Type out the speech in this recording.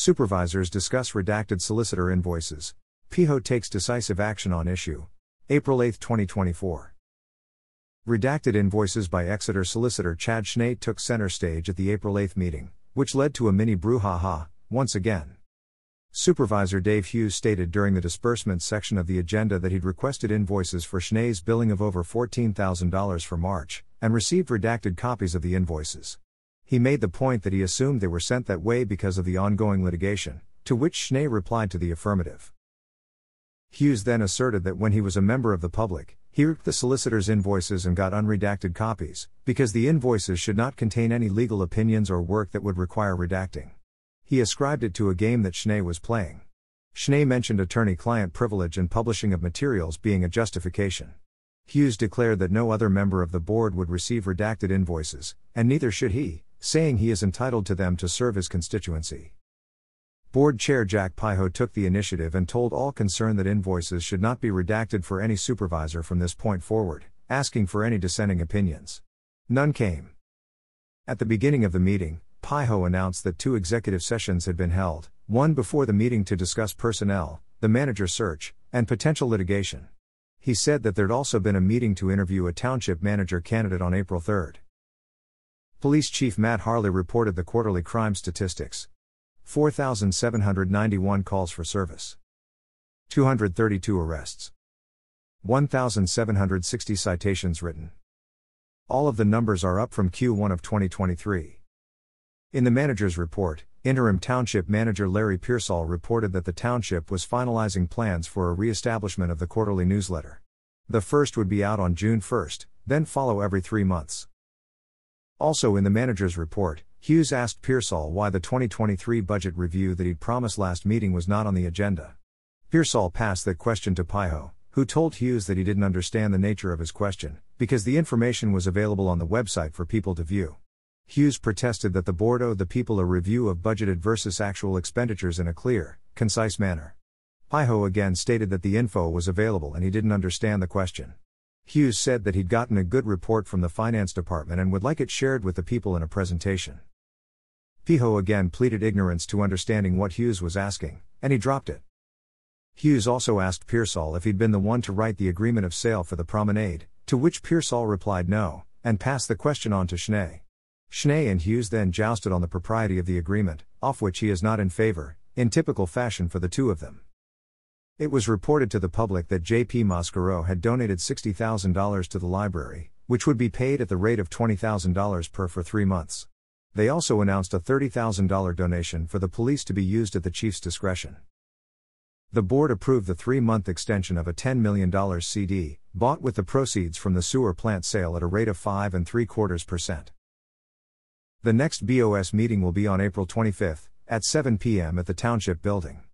Supervisors discuss redacted solicitor invoices. PIHO takes decisive action on issue. April 8, 2024. Redacted invoices by Exeter solicitor Chad Schnee took center stage at the April 8 meeting, which led to a mini brouhaha, once again. Supervisor Dave Hughes stated during the disbursements section of the agenda that he'd requested invoices for Schnee's billing of over $14,000 for March, and received redacted copies of the invoices. He made the point that he assumed they were sent that way because of the ongoing litigation, to which Schnee replied to the affirmative. Hughes then asserted that when he was a member of the public, he ripped the solicitor's invoices and got unredacted copies, because the invoices should not contain any legal opinions or work that would require redacting. He ascribed it to a game that Schnee was playing. Schnee mentioned attorney-client privilege and publishing of materials being a justification. Hughes declared that no other member of the board would receive redacted invoices, and neither should he, saying he is entitled to them to serve his constituency. Board Chair Jack PIHO took the initiative and told all concerned that invoices should not be redacted for any supervisor from this point forward, asking for any dissenting opinions. None came. At the beginning of the meeting, PIHO announced that 2 executive sessions had been held, one before the meeting to discuss personnel, the manager search, and potential litigation. He said that there'd also been a meeting to interview a township manager candidate on April 3. Police Chief Matt Harley reported the quarterly crime statistics. 4,791 calls for service. 232 arrests. 1,760 citations written. All of the numbers are up from Q1 of 2023. In the manager's report, interim township manager Larry Pearsall reported that the township was finalizing plans for a re-establishment of the quarterly newsletter. The first would be out on June 1, then follow every 3 months. Also in the manager's report, Hughes asked Pearsall why the 2023 budget review that he'd promised last meeting was not on the agenda. Pearsall passed that question to PIHO, who told Hughes that he didn't understand the nature of his question, because the information was available on the website for people to view. Hughes protested that the board owed the people a review of budgeted versus actual expenditures in a clear, concise manner. PIHO again stated that the info was available and he didn't understand the question. Hughes said that he'd gotten a good report from the finance department and would like it shared with the people in a presentation. PIHO again pleaded ignorance to understanding what Hughes was asking, and he dropped it. Hughes also asked Pearsall if he'd been the one to write the agreement of sale for the promenade, to which Pearsall replied no, and passed the question on to Schnee. Schnee and Hughes then jousted on the propriety of the agreement, off which he is not in favor, in typical fashion for the two of them. It was reported to the public that J.P. Mascaro had donated $60,000 to the library, which would be paid at the rate of $20,000 per for 3 months. They also announced a $30,000 donation for the police to be used at the chief's discretion. The board approved the 3-month extension of a $10 million CD, bought with the proceeds from the sewer plant sale at a rate of 5.75%. The next BOS meeting will be on April 25, at 7 p.m. at the Township Building.